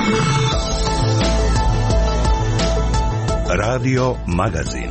Radio Magazin.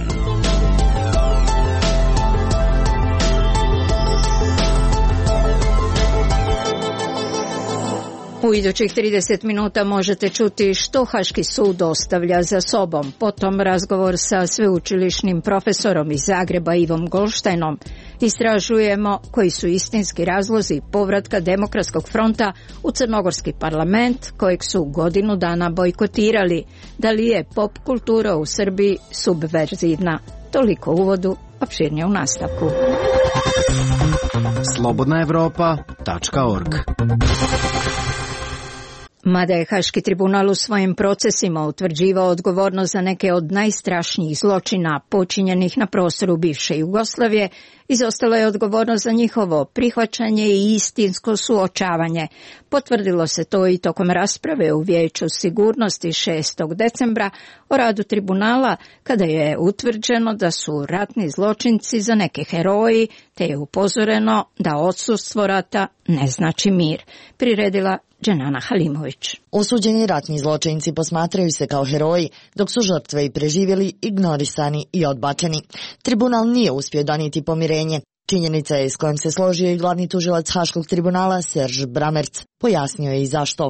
U idućih 30 minuta možete čuti što Haški sud ostavlja za sobom, potom razgovor sa sveučilišnim profesorom iz Zagreba Ivom Goldsteinom. Istražujemo koji su istinski razlozi povratka Demokratskog fronta u Crnogorski parlament, kojeg su godinu dana bojkotirali. Da li je pop kultura u Srbiji subverzivna? Toliko u uvodu, opširnije u nastavku. slobodnaevropa.org. Mada je Haški tribunal u svojim procesima utvrđivao odgovornost za neke od najstrašnijih zločina počinjenih na prostoru bivše Jugoslavije, izostala je odgovornost za njihovo prihvaćanje i istinsko suočavanje. Potvrdilo se to i tokom rasprave u Vijeću sigurnosti 6. decembra o radu tribunala, kada je utvrđeno da su ratni zločinci za neke heroji, te je upozoreno da odsustvo rata ne znači mir. Priredila Dženana Halimović. Osuđeni ratni zločinci posmatraju se kao heroji, dok su žrtve i preživjeli ignorisani i odbačeni. Tribunal nije uspio donijeti pomirenje. Činjenica je s kojom se složio i glavni tužilac Haškog tribunala Serž Bramerc. Pojasnio je i zašto.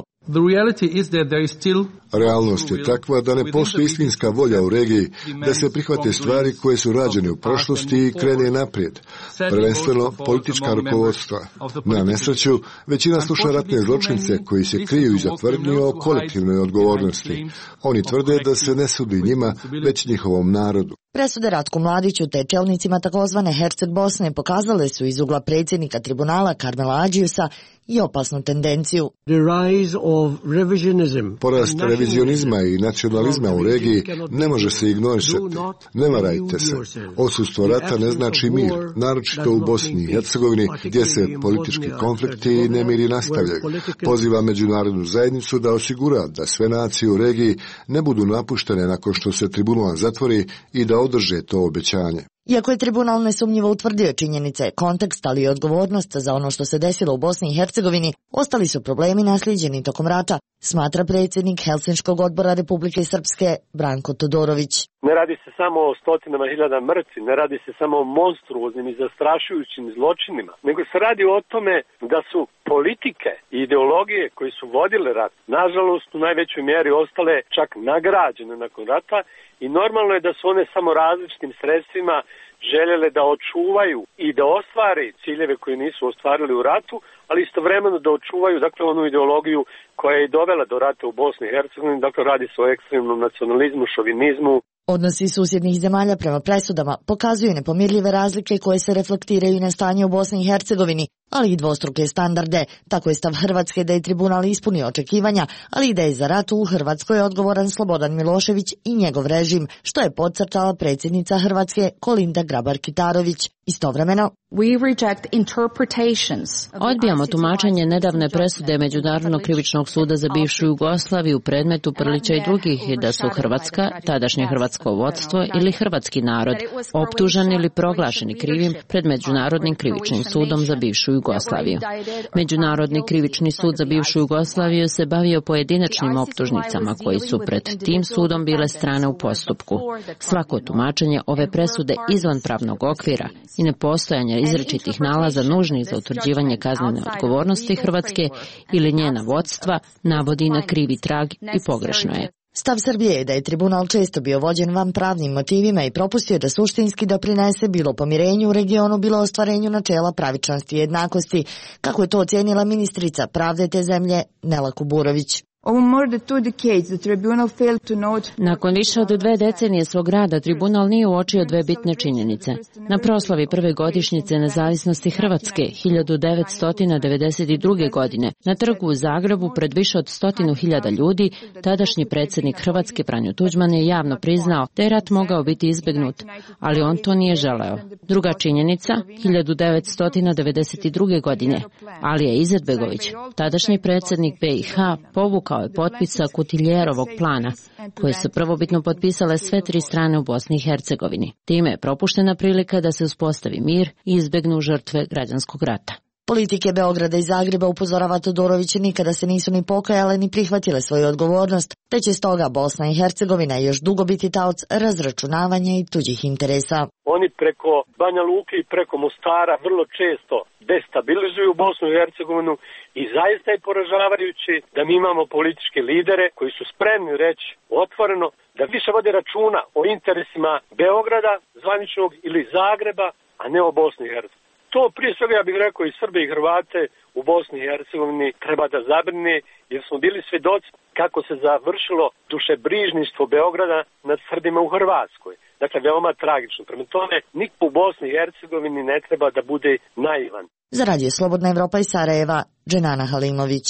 Realnost je takva da ne postoji istinska volja u regiji da se prihvate stvari koje su rađene u prošlosti i krene naprijed. Prvenstveno politička rukovodstva. Na nesreću, većina sluša ratne zločince koji se kriju iza tvrdnje o kolektivnoj odgovornosti. Oni tvrde da se ne sudi njima, već njihovom narodu. Presude Ratku Mladiću te čelnicima takozvane Herceg Bosne pokazale su iz ugla predsjednika tribunala Karmela Adžiusa i opasnu tendenciju. Porast revizionizma i nacionalizma u regiji ne može se ignorisati. Ne varajte se. Odsustvo rata ne znači mir, naročito u Bosni i Hercegovini, gdje se politički konflikti i nemiri nastavljaju. Poziva međunarodnu zajednicu da osigura da sve nacije u regiji ne budu napuštene nakon što se tribunal zatvori i da održe to obećanje. Iako je tribunal nesumnjivo utvrdio činjenice, kontekst, ali i odgovornost za ono što se desilo u Bosni i Hercegovini, ostali su problemi naslijeđeni tokom rata, smatra predsjednik Helsinškog odbora Republike Srpske Branko Todorović. Ne radi se samo o stotinama hiljada mrtvi, ne radi se samo o monstruoznim i zastrašujućim zločinima, nego se radi o tome da su politike i ideologije koji su vodile rat, nažalost u najvećoj mjeri ostale čak nagrađene nakon rata i normalno je da su one samo različitim sredstvima željele da očuvaju i da ostvare ciljeve koje nisu ostvarili u ratu, ali istovremeno da očuvaju onu ideologiju koja je i dovela do rata u Bosni i Hercegovini, radi se o ekstremnom nacionalizmu, šovinizmu. Odnosi susjednih zemalja prema presudama pokazuju nepomirljive razlike koje se reflektiraju na stanje u Bosni i Hercegovini, ali i dvostruke standarde. Tako je stav Hrvatske da je tribunal ispunio očekivanja, ali i da je za rat u Hrvatskoj odgovoran Slobodan Milošević i njegov režim, što je podcrtala predsjednica Hrvatske Kolinda Grabar-Kitarović. Istovremeno, odbijamo tumačenje nedavne presude Međunarodnog krivičnog suda za bivšu Jugoslaviju u predmetu Prlića i drugih da su Hrvatska, tadašnje hrvatsko vodstvo ili hrvatski narod optuženi ili proglašeni krivim pred Međunarodnim krivičnim sudom za bivšu Jugoslaviju. Međunarodni krivični sud za bivšu Jugoslaviju se bavio pojedinačnim optužnicama koji su pred tim sudom bile strane u postupku. Svako tumačenje ove presude izvan pravnog okvira i nepostojanje izričitih nalaza nužnih za utvrđivanje kaznene odgovornosti Hrvatske ili njena vodstva navodi na krivi trag i pogrešno je. Stav Srbije je da je tribunal često bio vođen van pravnim motivima i propustio da suštinski doprinese bilo pomirenju u regionu, bilo ostvarenju načela pravičnosti i jednakosti, kako je to ocijenila ministrica pravde te zemlje Nela Kuburović. Nakon više od 2 decenije svog rada, tribunal nije uočio 2 bitne činjenice. Na proslavi prve godišnjice nezavisnosti Hrvatske 1992. godine na trgu u Zagrebu pred više od 100.000 ljudi, tadašnji predsjednik Hrvatske Franjo Tuđman je javno priznao da je rat mogao biti izbjegnut, ali on to nije želeo. Druga činjenica, 1992. godine, Alija Izetbegović, tadašnji predsjednik BiH, povukao je potpisa Kutiljerovog plana, koje su prvobitno potpisale sve 3 strane u Bosni i Hercegovini. Time je propuštena prilika da se uspostavi mir i izbjegnu žrtve građanskog rata. Politike Beograda i Zagreba, upozorava Todorović, nikada se nisu ni pokajale ni prihvatile svoju odgovornost, te će stoga Bosna i Hercegovina još dugo biti taoc razračunavanja i tuđih interesa. Oni preko Banja Luke i preko Mostara vrlo često destabilizuju Bosnu i Hercegovinu i zaista je poražavajuće da mi imamo političke lidere koji su spremni reći otvoreno da više vode računa o interesima Beograda, zvaničnog, ili Zagreba, a ne o Bosni i Hercegovini. To prije svega, ja bih rekao, i Srbe i Hrvate u Bosni i Hercegovini treba da zabrine, jer smo bili svjedoci kako se završilo dušebrižništvo Beograda nad Srbima u Hrvatskoj. Dakle, veoma tragično. Prema tome, niko u Bosni i Hercegovini ne treba da bude naivan. Za Radio Slobodna Evropa iz Sarajeva, Dženana Halimović.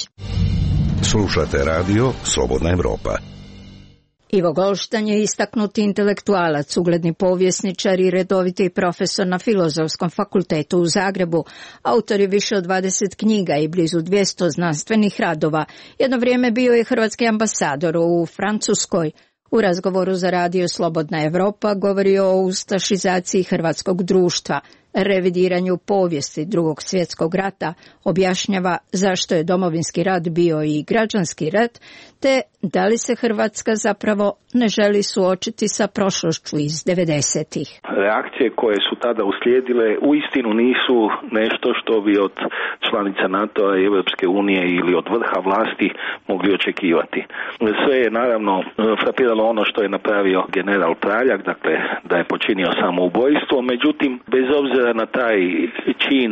Slušate radio Slobodna Evropa. Ivo Golštanj je istaknuti intelektualac, ugledni povjesničar i redoviti profesor na Filozofskom fakultetu u Zagrebu. Autor je više od 20 knjiga i blizu 200 znanstvenih radova. Jedno vrijeme bio je hrvatski ambasador u Francuskoj. U razgovoru za radio Slobodna Evropa govori o ustašizaciji hrvatskog društva, revidiranju povijesti Drugog svjetskog rata, objašnjava zašto je Domovinski rat bio i građanski rat, te da li se Hrvatska zapravo ne želi suočiti sa prošlošću iz 90-ih. Reakcije koje su tada uslijedile uistinu nisu nešto što bi od članica NATO-a i Europske unije ili od vrha vlasti mogli očekivati. Sve je naravno frapiralo ono što je napravio general Praljak, dakle da je počinio samoubojstvo, međutim bez obzira na taj čin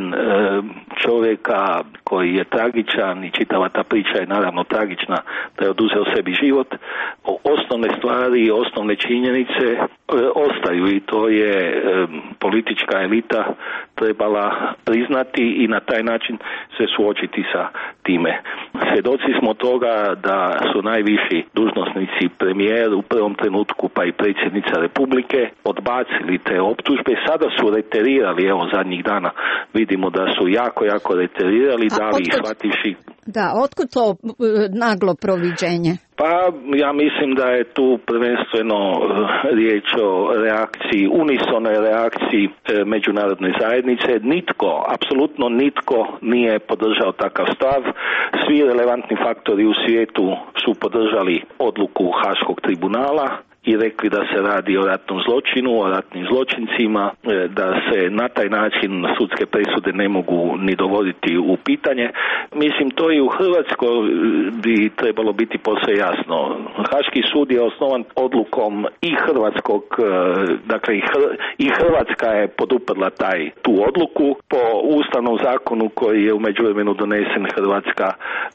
čovjeka koji je tragičan i čitava ta priča je naravno tragična, da je oduzeo sebi život, osnovne stvari, osnovne činjenice ostaju i to je politička elita trebala priznati i na taj način se suočiti sa time. Svjedoci smo toga da su najviši dužnosnici, premijer u prvom trenutku pa i predsjednica Republike odbacili te optužbe, sada su reterirali, evo zadnjih dana vidimo da su jako reterirali, dali shvativši. Da, otkud to naglo proviđenje? Pa ja mislim da je tu prvenstveno riječ o reakciji, unisonoj reakciji međunarodne zajednice. Nitko, apsolutno nitko nije podržao takav stav. Svi relevantni faktori u svijetu su podržali odluku Haškog tribunala i rekli da se radi o ratnom zločinu, o ratnim zločincima, da se na taj način sudske presude ne mogu ni dovoditi u pitanje. Mislim, to i u Hrvatskoj bi trebalo biti posve jasno. Haški sud je osnovan odlukom i hrvatskog, dakle i Hrvatska je poduprla tu odluku. Po ustavnom zakonu koji je u međuvremenu donesen, Hrvatska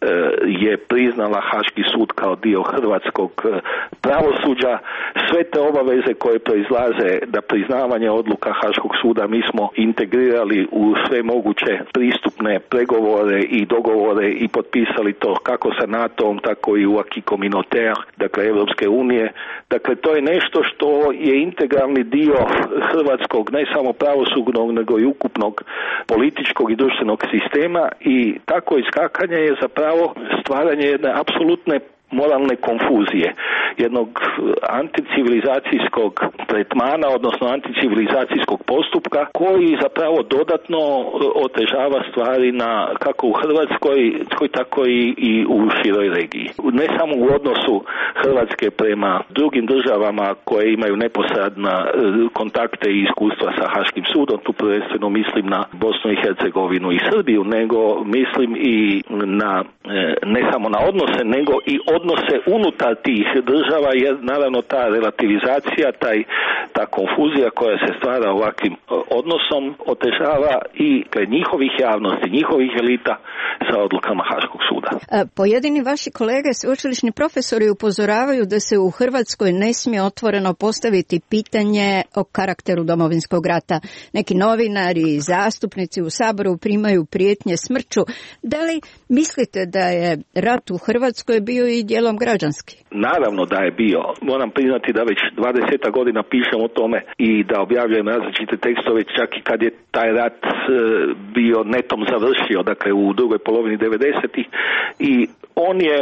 je priznala Haški sud kao dio hrvatskog pravosuđa. Sve te obaveze koje proizlaze da priznavanje odluka Haškog suda mi smo integrirali u sve moguće pristupne pregovore i dogovore i potpisali to kako sa NATO-om, tako i u acquis communautaire, dakle Europske unije. Dakle, to je nešto što je integralni dio hrvatskog ne samo pravosudnog nego i ukupnog političkog i društvenog sistema i tako iskakanje je zapravo stvaranje jedne apsolutne moralne konfuzije, jednog anticivilizacijskog tretmana, odnosno anticivilizacijskog postupka koji zapravo dodatno otežava stvari na kako u Hrvatskoj, tako i u široj regiji. Ne samo u odnosu Hrvatske prema drugim državama koje imaju neposredna kontakte i iskustva sa Haškim sudom, tu prvenstveno mislim na Bosnu i Hercegovinu i Srbiju, nego mislim i na ne samo na odnose, nego i odnose unutar tih država, jer naravno ta relativizacija, ta konfuzija koja se stvara ovakvim odnosom otežava i njihovih javnosti, njihovih elita sa odlukama Haškog suda. Pojedini vaši kolege, sveučilišni profesori, upozoravaju da se u Hrvatskoj ne smije otvoreno postaviti pitanje o karakteru Domovinskog rata. Neki novinari i zastupnici u Saboru primaju prijetnje smrću. Da li mislite da je rat u Hrvatskoj bio i dijelom građanski? Naravno da je bio. Moram priznati da već 20 godina pišem o tome i da objavljujem različite tekstove, čak i kad je taj rat bio netom završio, dakle u drugoj polovini 90-ih, i on je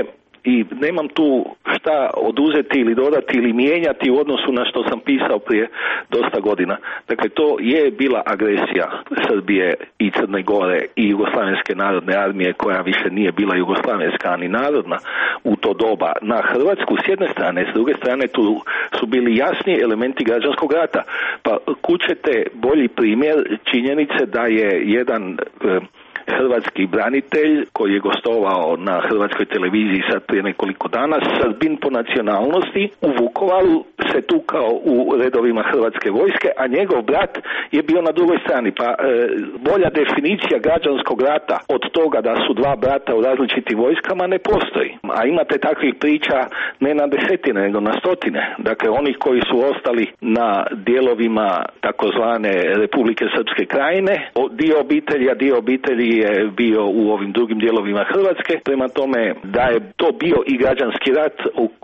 i nemam tu šta oduzeti ili dodati ili mijenjati u odnosu na što sam pisao prije dosta godina. Dakle, to je bila agresija Srbije i Crne Gore i Jugoslavenske narodne armije, koja više nije bila jugoslavenska ani narodna u to doba, na Hrvatsku s jedne strane, s druge strane tu su bili jasni elementi građanskog rata. Pa kućete bolji primjer činjenice da je jedan hrvatski branitelj koji je gostovao na hrvatskoj televiziji sad prije nekoliko dana, Srbin po nacionalnosti, u Vukovaru se tukao u redovima hrvatske vojske, a njegov brat je bio na drugoj strani. Pa bolja definicija građanskog rata od toga da su dva brata u različitim vojskama ne postoji. A imate takvih priča ne na desetine, nego na stotine. Dakle, onih koji su ostali na dijelovima takozvane Republike Srpske krajine, dio obitelji je bio u ovim drugim dijelovima Hrvatske. Prema tome, da je to bio i građanski rat,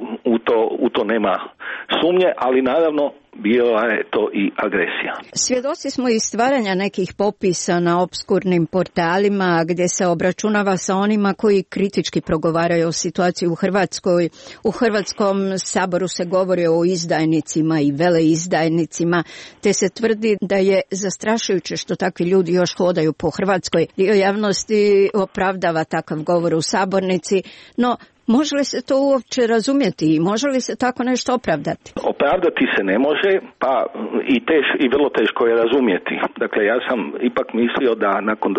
u to nema sumnje, ali naravno bila je to i agresija. Svjedoci smo i stvaranja nekih popisa na opskurnim portalima gdje se obračunava sa onima koji kritički progovaraju o situaciji u Hrvatskoj. U Hrvatskom saboru se govori o izdajnicima i veleizdajnicima, te se tvrdi da je zastrašujuće što takvi ljudi još hodaju po Hrvatskoj. Dio javnosti opravdava takav govor u sabornici, no može li se to uopće razumjeti i može li se tako nešto opravdati? Opravdati se ne može, pa i vrlo teško je razumjeti. Dakle, ja sam ipak mislio da nakon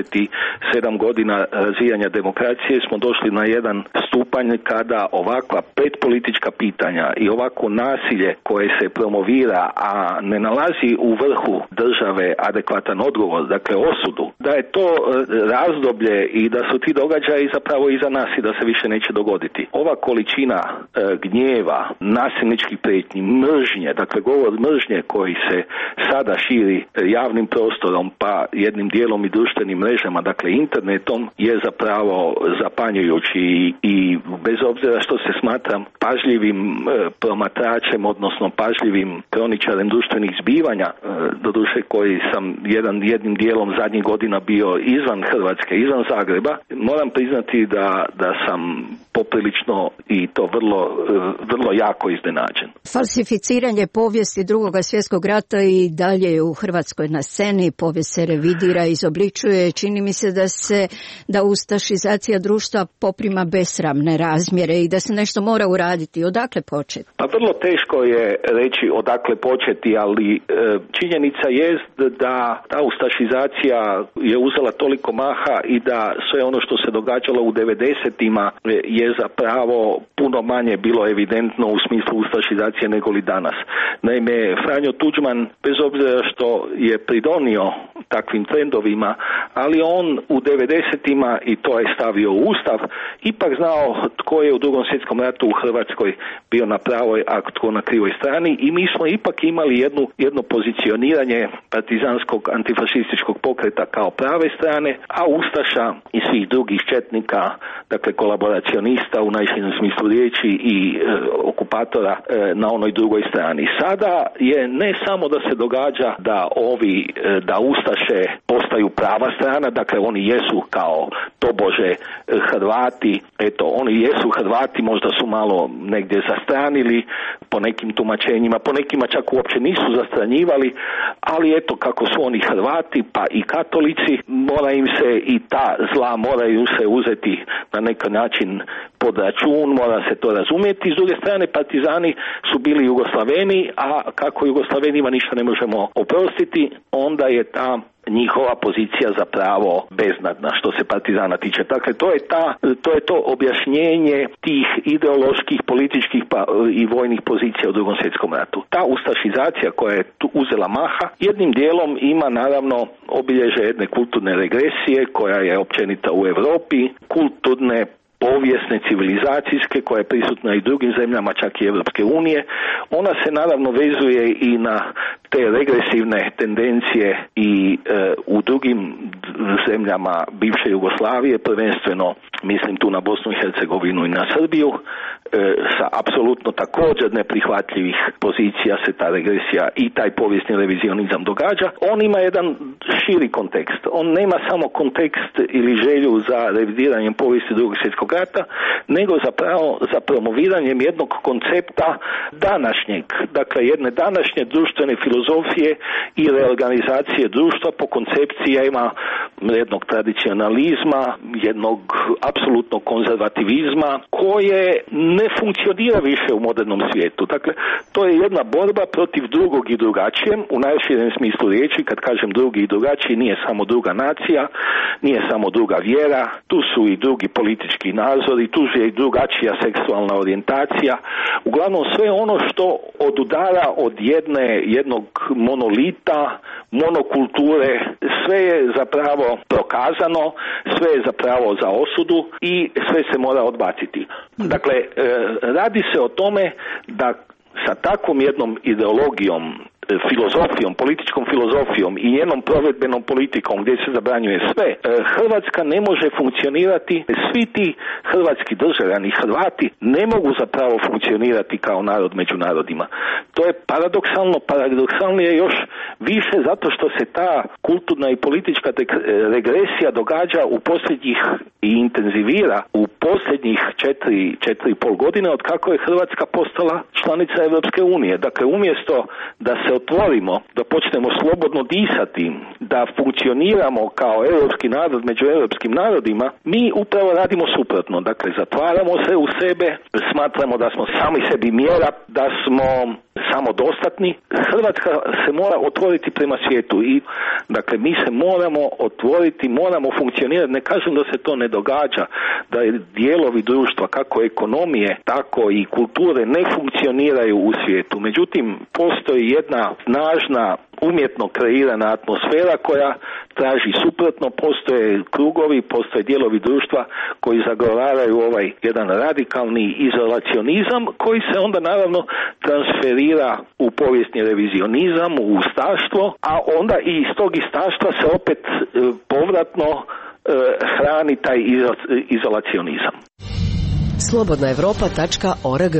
27 godina razvijanja demokracije smo došli na jedan stupanj kada ovakva predpolitička pitanja i ovako nasilje koje se promovira, a ne nalazi u vrhu države adekvatan odgovor, dakle osudu, da je to razdoblje i da su ti događaji zapravo iza nas i da se više neće dogoditi. Ova količina gnjeva, nasilničkih prijetnji, mržnje, dakle govor mržnje koji se sada širi javnim prostorom, pa jednim dijelom i društvenim mrežama, dakle internetom, je zapravo zapanjujući i bez obzira što se smatram pažljivim promatračem, odnosno pažljivim kroničarem društvenih zbivanja, doduše koji sam jednim dijelom zadnjih godina bio izvan Hrvatske, izvan Zagreba, moram priznati da sam poprilično i to vrlo jako iznenađen. Falsificiranje povijesti Drugog svjetskog rata i dalje je u Hrvatskoj na sceni, povijest se revidira, izobličuje, čini mi se da ustašizacija društva poprima besramne razmjere i da se nešto mora uraditi. Odakle početi? Pa vrlo teško je reći odakle početi, ali činjenica jest da ta ustašizacija je uzela toliko maha i da sve ono što se događalo u 90-ima je zapravo puno manje bilo evidentno u smislu ustašizacije nego li danas. Naime, Franjo Tuđman, bez obzira što je pridonio takvim trendovima, ali on u 90-ima, i to je stavio u Ustav, ipak znao tko je u Drugom svjetskom ratu u Hrvatskoj bio na pravoj, a tko na krivoj strani, i mi smo ipak imali jedno pozicioniranje partizanskog antifašističkog pokreta kao prave strane, a ustaša i svih drugih četnika, dakle kolaboracionista u najširem smislu riječi i okupatora na onoj drugoj strani. Sada je ne samo da se događa da ustaše postaju prava strana, dakle oni jesu kao tobože Hrvati, oni jesu Hrvati, možda su malo negdje zastranili po nekim tumačenjima, po nekima čak uopće nisu zastranjivali, ali kako su oni Hrvati pa i katolici, mora im se i ta zla moraju se uzeti na neki način pod račun, mora se to razumjeti. S druge strane, partizani su bili Jugoslaveni, a kako Jugoslavenima ništa ne možemo oprostiti, onda je ta njihova pozicija zapravo beznadna što se partizana tiče. Dakle, to je to objašnjenje tih ideoloških, političkih i vojnih pozicija u Drugom svjetskom ratu. Ta ustašizacija koja je tu uzela maha, jednim dijelom ima naravno obilježe jedne kulturne regresije koja je općenita u Europi, kulturne povijesne, civilizacijske, koja je prisutna i drugim zemljama, čak i Europske unije. Ona se naravno vezuje i na te regresivne tendencije i u drugim zemljama bivše Jugoslavije, prvenstveno mislim tu na Bosnu i Hercegovinu i na Srbiju, sa apsolutno također neprihvatljivih pozicija se ta regresija i taj povijesni revizionizam događa. On ima jedan širi kontekst. On nema samo kontekst ili želju za revidiranjem povijesti Drugog svjetskog rata, nego zapravo za promoviranjem jednog koncepta današnjeg, dakle jedne današnje društvene filozofije i reorganizacije društva po koncepcijama jednog tradicionalizma, jednog apsolutnog konzervativizma koje ne funkcionira više u modernom svijetu. Dakle, to je jedna borba protiv drugog i drugačijem, u najširem smislu riječi. Kad kažem drugi i drugačiji, nije samo druga nacija, nije samo druga vjera, tu su i drugi politički nazori, tu je i drugačija seksualna orijentacija. Uglavnom sve ono što odudara od jednog monolita, monokulture, sve je zapravo prokazano, sve je zapravo za osudu i sve se mora odbaciti. Dakle, radi se o tome da sa takvom jednom ideologijom, filozofijom, političkom filozofijom i njenom provedbenom politikom gdje se zabranjuje sve, Hrvatska ne može funkcionirati, svi ti hrvatski državljani, Hrvati ne mogu zapravo funkcionirati kao narod među narodima. To je paradoksalnije još više zato što se ta kulturna i politička regresija događa u posljednjih i intenzivira u posljednjih 4,5 godine od kako je Hrvatska postala članica Europske unije. Dakle, umjesto da se otvorimo, da počnemo slobodno disati, da funkcioniramo kao europski narod među europskim narodima, mi upravo radimo suprotno. Dakle, zatvaramo se u sebe, smatramo da smo sami sebi mjera, da smo samodostatni. Hrvatska se mora otvoriti prema svijetu i dakle mi se moramo otvoriti, moramo funkcionirati. Ne kažem da se to ne događa, da dijelovi društva kako ekonomije, tako i kulture ne funkcioniraju u svijetu. Međutim, postoji jedna snažna umjetno kreirana atmosfera koja traži suprotno, postoje krugovi, postoje dijelovi društva koji zagovaraju ovaj jedan radikalni izolacionizam koji se onda naravno transferira u povijesni revizionizam, u ustaštvo, a onda i iz tog istaštva se opet povratno hrani taj izolacionizam. Slobodnaevropa.org.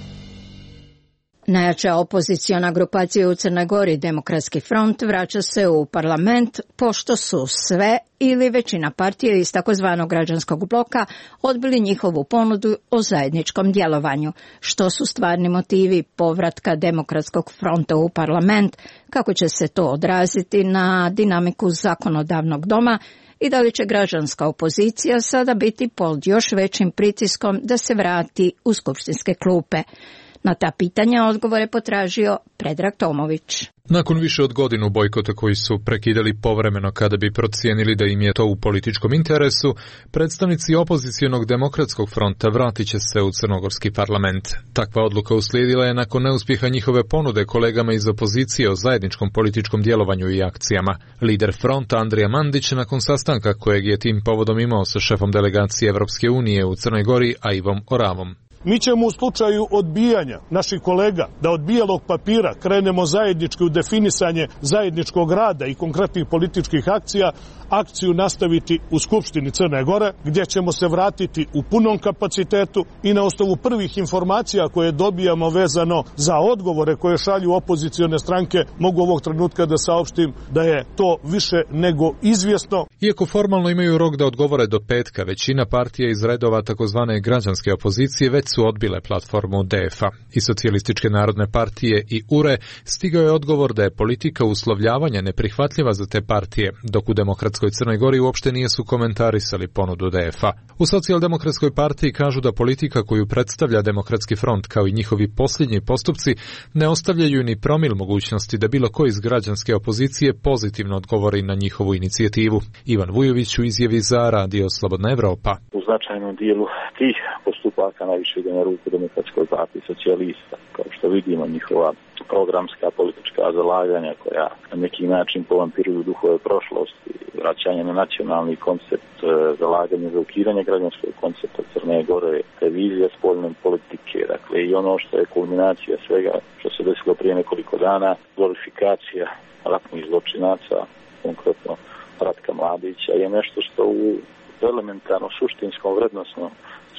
Najjača opoziciona grupacija u Crnoj Gori, Demokratski front, vraća se u parlament pošto su sve ili većina partije iz takozvanog građanskog bloka odbili njihovu ponudu o zajedničkom djelovanju. Što su stvarni motivi povratka Demokratskog fronta u parlament, kako će se to odraziti na dinamiku zakonodavnog doma i da li će građanska opozicija sada biti pod još većim pritiskom da se vrati u skupštinske klupe. Na ta pitanja odgovore potražio Predrag Tomović. Nakon više od godinu bojkota koji su prekidali povremeno kada bi procijenili da im je to u političkom interesu, predstavnici opozicionog Demokratskog fronta vratit će se u crnogorski parlament. Takva odluka uslijedila je nakon neuspjeha njihove ponude kolegama iz opozicije o zajedničkom političkom djelovanju i akcijama. Lider fronta Andrija Mandić nakon sastanka kojeg je tim povodom imao sa šefom delegacije Evropske unije u Crnoj Gori, Aivom Oravom. Mi ćemo u slučaju odbijanja naših kolega da od bijelog papira krenemo zajednički u definisanje zajedničkog rada i konkretnih političkih akcija, akciju nastaviti u Skupštini Crne Gore, gdje ćemo se vratiti u punom kapacitetu i na osnovu prvih informacija koje dobijamo vezano za odgovore koje šalju opozicione stranke, mogu ovog trenutka da saopštim da je to više nego izvjesno. Iako formalno imaju rok da odgovore do petka, većina partija iz redova takozvane građanske opozicije već su odbile platformu DF-a. I Socijalističke narodne partije i URE stigao je odgovor da je politika uslovljavanja neprihvatljiva za te partije, dok u Demokratskoj Crnoj Gori uopšte nisu komentarisali ponudu DF-a. U Socijaldemokratskoj partiji kažu da politika koju predstavlja Demokratski front kao i njihovi posljednji postupci ne ostavljaju ni promil mogućnosti da bilo ko iz građanske opozicije pozitivno odgovori na njihovu inicijativu. Ivan Vujović u izjavi za Radio Slobodna Evropa. U značajnom dijelu tih postupaka najviše ide na ruku Demokratskoj partiji socijalista. Kao što vidimo, njihova programska politička zalaganja koja na neki način povampiruju duhove prošlosti, vraćanje na nacionalni koncept, zalaganje za ukidanje građanskog koncepta Crne Gore, revizija spoljne politike, dakle i ono što je kulminacija svega što se desilo prije nekoliko dana, glorifikacija ratnih zločinaca, konkretno Ratka Mladića, je nešto što u elementarno suštinskom vrednosnom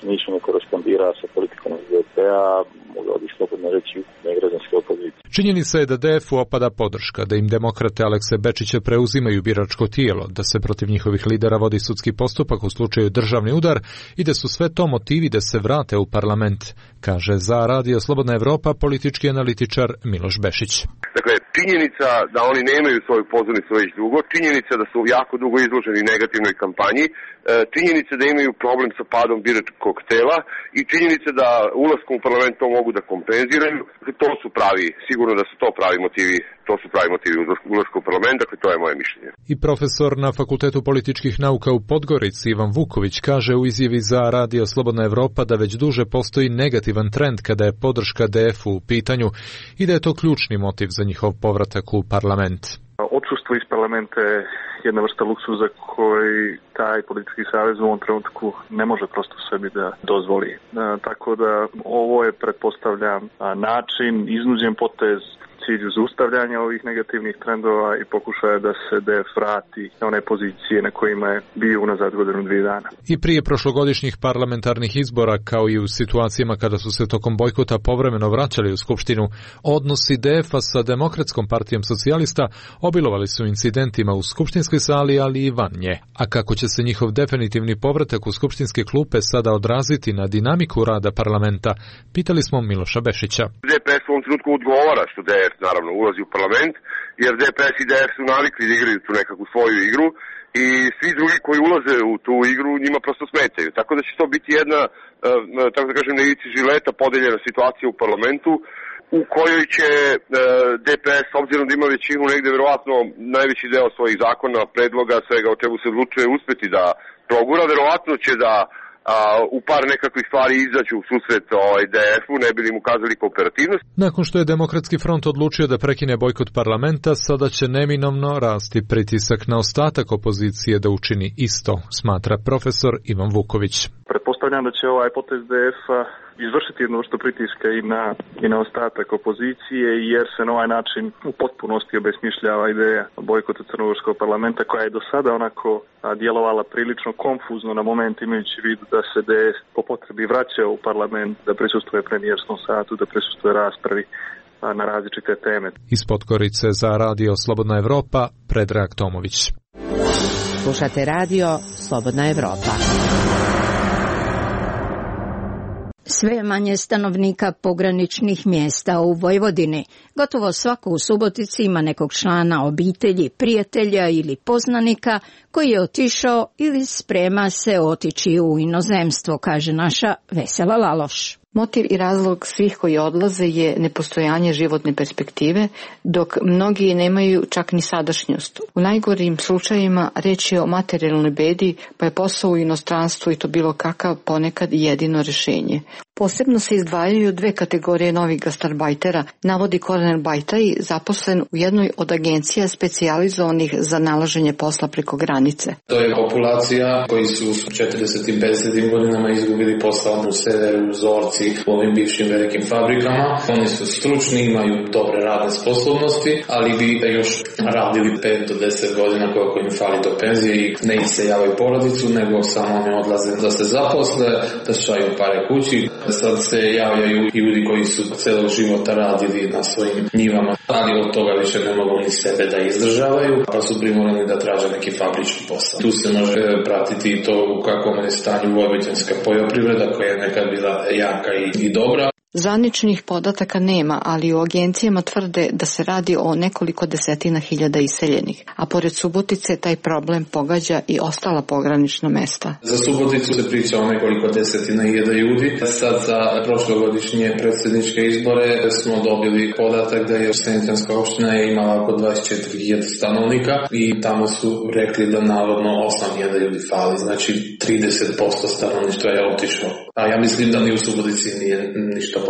mišljenje korespondira sa politikom SDP-a, mogao bi slobodno reći ukupne građanske opozicije. Činjenica je da DF-u opada podrška, da im demokrate Alekse Bečića preuzimaju biračko tijelo, da se protiv njihovih lidera vodi sudski postupak u slučaju državni udar i da su sve to motivi da se vrate u parlament, kaže za Radio Slobodna Evropa politički analitičar Miloš Bešić. Dakle, činjenica da oni nemaju svoju pozornicu već dugo, činjenica da su jako dugo izloženi negativnoj kampanji, činjenica da imaju problem sa padom biračkog tela i činjenica da ulaskom u parlament to mogu da kompenziraju. To su pravi, sigurno da su to pravi motivi, ulaska u parlament, dakle to je moje mišljenje. I profesor na Fakultetu političkih nauka u Podgorici Ivan Vuković kaže u izjavi za Radio Slobodna Evropa da već duže postoji negativan trend kada je podrška DF-u u pitanju i da je to ključni motiv za njihov povratak u parlament. Odsustvo iz parlamenta je jedna vrsta luksuza koji taj politički savez u ovom trenutku ne može prosto sebi da dozvoli. Tako da ovo je, pretpostavljam, način, iznuđen potez cilju zaustavljanja ovih negativnih trendova i pokušaja da se DF vrati na one pozicije na kojima je bio unazad godinu 2 dana. I prije prošlogodišnjih parlamentarnih izbora, kao i u situacijama kada su se tokom bojkota povremeno vraćali u Skupštinu, odnosi DF-a sa Demokratskom partijom socijalista obilovali su incidentima u skupštinskoj sali, ali i van nje. A kako će se njihov definitivni povratak u skupštinske klupe sada odraziti na dinamiku rada parlamenta, pitali smo Miloša Bešića. DPS u ovom trenutku odgovara što DF naravno ulazi u parlament, jer DPS i DF su navikli da igraju tu nekakvu svoju igru i svi drugi koji ulaze u tu igru njima prosto smetaju. Tako da će to biti jedna, tako da kažem, na ivici žileta podeljena situacija u parlamentu u kojoj će DPS, obzirom da ima većinu negde verovatno najveći deo svojih zakona, predloga, svega o čemu se odlučuje uspeti da progura, verovatno će da u par nekakvih stvari izađu u susret DF-u, ne bi li mu ukazali kooperativnost. Nakon što je Demokratski front odlučio da prekine bojkot parlamenta, sada će neminovno rasti pritisak na ostatak opozicije da učini isto, smatra profesor Ivan Vuković. Pretpostavljam da će ovaj potez DF-a izvršiti jednu vrstu pritiska i na ostatak opozicije, jer se na ovaj način u potpunosti obesmišljava ideja bojkota crnogorskog parlamenta, koja je do sada onako djelovala prilično konfuzno na moment, imajući u vidu da se DF po potrebi vraća u parlament, da prisustvuje premijerskom satu, da prisustvuje raspravi na različite teme. Iz Podgorice za Radio Slobodna Evropa, Predrag Tomović. Slušate Radio Slobodna Evropa. Sve manje stanovnika pograničnih mjesta u Vojvodini. Gotovo svako u Subotici ima nekog člana obitelji, prijatelja ili poznanika koji je otišao ili sprema se otići u inozemstvo, kaže naša Vesela Laloš. Motiv i razlog svih koji odlaze je nepostojanje životne perspektive, dok mnogi nemaju čak ni sadašnjost. U najgorim slučajevima reč je o materijalnoj bedi, pa je posao u inostranstvu i to bilo kakav ponekad jedino rješenje. Posebno se izdvajaju 2 kategorije novih gastarbajtera, navodi Kornel Bajtaj, zaposlen u jednoj od agencija specijalizovanih za nalaženje posla preko granice. To je populacija koji su u 40. i 50. godinama izgubili posao u Severu, u Zorci, u ovim bivšim velikim fabrikama. Oni su stručni, imaju dobre radne sposobnosti, ali bi još radili 5 do 10 godina koliko im fali do penzije i ne iseljavaju porodicu, nego samo oni odlaze da se zaposle, da šalju pare kući. Sad se javljaju ljudi koji su celog života radili na svojim njivama, ali od toga više ne mogu ni sebe da izdržavaju, pa su primorani da traže neki fabrički posao. Tu se može pratiti to u kakvom je stanju vojvođanska poljoprivreda, koja je nekad bila jaka i dobra. Zvaničnih podataka nema, ali u agencijama tvrde da se radi o nekoliko desetina hiljada iseljenih, a pored Subotice taj problem pogađa i ostala pogranična mesta. Za Suboticu se priča o nekoliko desetina hiljada ljudi. Sad za prošlogodišnje predsjedničke izbore smo dobili podatak da je Seničanska opština je imala oko 24.000 stanovnika i tamo su rekli da navodno 8.000 ljudi fali, znači 30% stanovništva je otišlo. A ja mislim da ni u Subotici nije ništa bolje.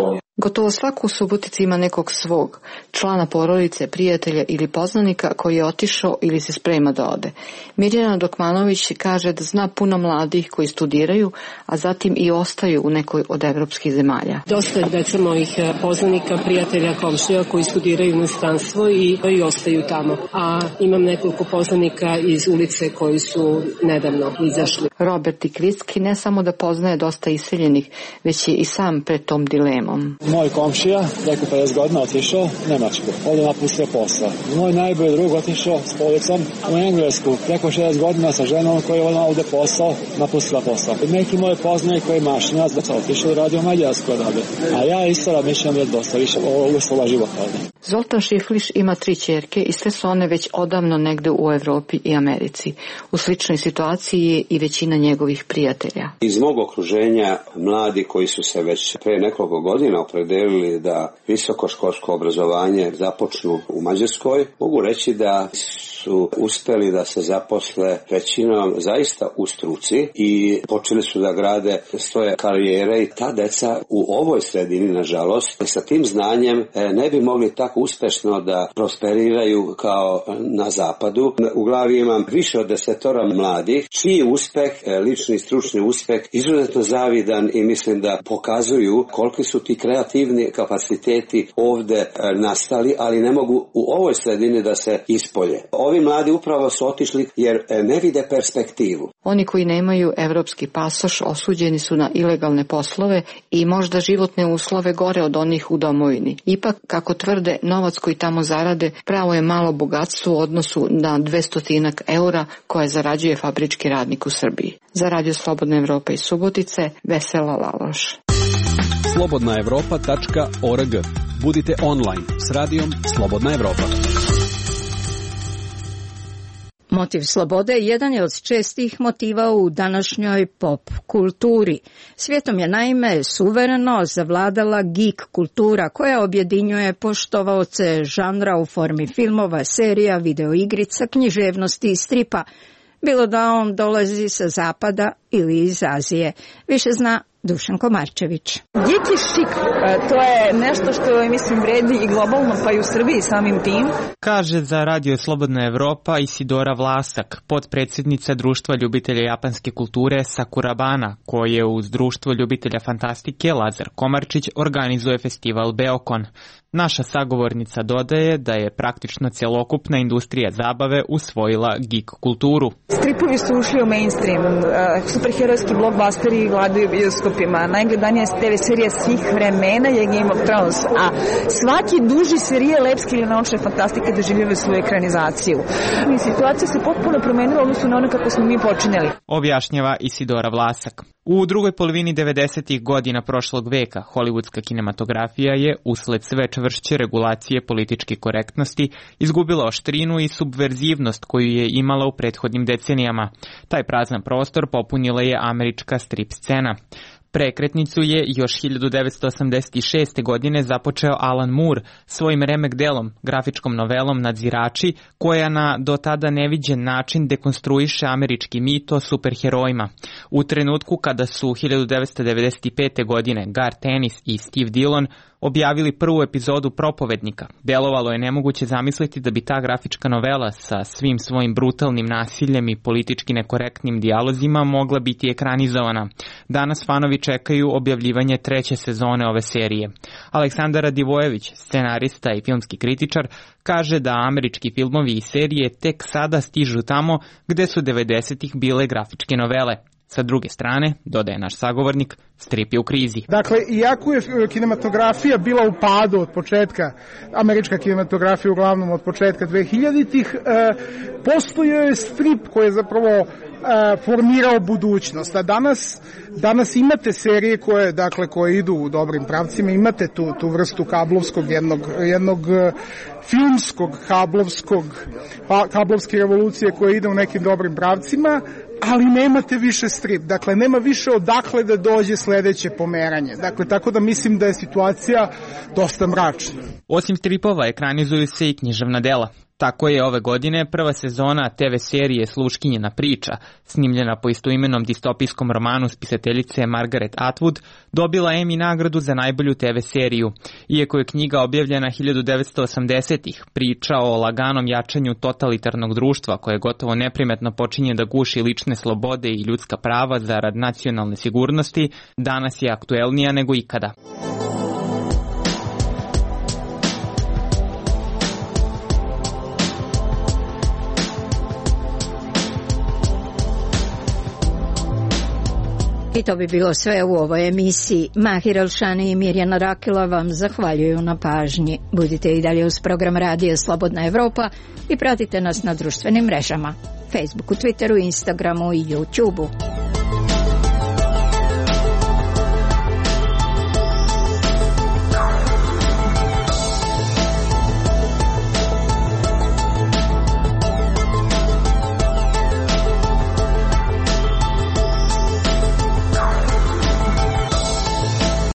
Gotovo svako u Subotici ima nekog svog, člana porodice, prijatelja ili poznanika koji je otišao ili se sprema da ode. Mirjana Dokmanović kaže da zna puno mladih koji studiraju, a zatim i ostaju u nekoj od evropskih zemalja. Dosta je deca mojih poznanika, prijatelja, komšija koji studiraju u inostranstvo i ostaju tamo. A imam nekoliko poznanika iz ulice koji su nedavno izašli. Robert Ikvicki ne samo da poznaje dosta iseljenih, već je i sam pred tom dilemom. Moj komšija, preko 50 godina, otišao u Nemačku. Ovdje napustio posao. Moj najbolji drug otišao s policom u Englesku. Preko 60 godina sa ženom koji je ovdje posao, napustila posao. Neki moji poznaje koji mašinac da se otišao i radio u Mađarsku odavde. A ja isto razmišljam da dosta više uslova života ovdje. Zoltan Šifliš ima 3 ćerke i sve su one već odavno negde u Evropi i Americi. U sličnoj situaciji je i većina njegovih prijatelja. Iz mog okruženja mladi koji su se već pre nekoliko godina opredelili da visokoškolsko obrazovanje započnu u Mađarskoj, mogu reći da su uspeli da se zaposle većinom zaista u struci i počeli su da grade svoje karijere i ta deca u ovoj sredini, nažalost, sa tim znanjem ne bi mogli tako uspešno da prosperiraju kao na zapadu. U glavi imam više od 10 mladih, čiji uspeh, lični stručni uspeh, izuzetno zavidan i mislim da pokazuju koliki su ti kreativni kapaciteti ovde nastali, ali ne mogu u ovoj sredini da se ispolje. Ovi mladi upravo su otišli jer ne vide perspektivu. Oni koji nemaju evropski pasoš osuđeni su na ilegalne poslove i možda životne uslove gore od onih u domovini. Ipak, kako tvrde, novac koji tamo zarade pravo je malo bogatstvo u odnosu na 200 eura koje zarađuje fabrički radnik u Srbiji. Za Radio Slobodna Evropa iz Subotice, Vesela Laloš. slobodnaevropa.org. Budite online s radijom Slobodna Evropa. Motiv slobode jedan je od čestih motiva u današnjoj pop kulturi. Svijetom je naime suvereno zavladala geek kultura koja objedinjuje poštovaoce žanra u formi filmova, serija, videoigrica, književnosti i stripa, bilo da on dolazi sa zapada ili iz Azije. Više zna Dušan Komarčević. Geek je šik, to je nešto što mislim vredi i globalno pa i u Srbiji samim tim. Kaže za Radio Slobodna Evropa Isidora Vlasak, potpredsjednica Društva ljubitelja japanske kulture Sakurabana, koje uz Društvo ljubitelja fantastike Lazar Komarčić organizuje festival Beokon. Naša sagovornica dodaje da je praktično celokupna industrija zabave usvojila geek kulturu. Stripovi su ušli u mainstream, superherojski blockbusteri vladaju bioskopima, najgledanija TV serija svih vremena je Game of Thrones, a svaki duži serijal epske ili naučne fantastike doživljava svoju ekranizaciju. I situacija se potpuno promenila odnosno na ono kako smo mi počinjeli. Objašnjava Isidora Vlasak. U drugoj polovini 90. godina prošlog veka hollywoodska kinematografija je, usled sve čvršće regulacije političke korektnosti, izgubila oštrinu i subverzivnost koju je imala u prethodnim decenijama. Taj prazan prostor popunila je američka strip scena. Prekretnicu je još 1986. godine započeo Alan Moore svojim remek delom, grafičkom novelom Nadzirači, koja na do tada neviđen način dekonstruiše američki mit o superherojima. U trenutku kada su 1995. godine Garth Ennis i Steve Dillon objavili prvu epizodu Propovednika, delovalo je nemoguće zamisliti da bi ta grafička novela sa svim svojim brutalnim nasiljem i politički nekorektnim dijalozima mogla biti ekranizovana. Danas fanovi čekaju objavljivanje 3. sezone ove serije. Aleksandar Radivojević, scenarista i filmski kritičar, kaže da američki filmovi i serije tek sada stižu tamo gde su 90-ih bile grafičke novele. Sa druge strane, dodaje naš sagovornik, strip je u krizi. Dakle, iako je kinematografija bila u padu od početka, američka kinematografija uglavnom od početka 2000-ih, postojao je strip koji je zapravo formirao budućnost. A danas imate serije koje idu u dobrim pravcima, imate tu vrstu kablovskog, jednog filmskog kablovske revolucije koja ide u nekim dobrim pravcima, ali nemate više strip. Dakle, nema više odakle da dođe sledeće pomeranje. Dakle, tako da mislim da je situacija dosta mračna. Osim stripova, ekranizuju se i književna dela. Tako je ove godine prva sezona TV serije Sluškinjina priča, snimljena po istoimenom distopijskom romanu spisateljice Margaret Atwood, dobila Emmy nagradu za najbolju TV seriju. Iako je knjiga objavljena 1980-ih, priča o laganom jačanju totalitarnog društva koje gotovo neprimetno počinje da guši lične slobode i ljudska prava zarad nacionalne sigurnosti, danas je aktuelnija nego ikada. I to bi bilo sve u ovoj emisiji. Mahir Elšani i Mirjana Rakila vam zahvaljuju na pažnji. Budite i dalje uz program Radija Slobodna Evropa i pratite nas na društvenim mrežama, Facebooku, Twitteru, Instagramu i YouTubeu.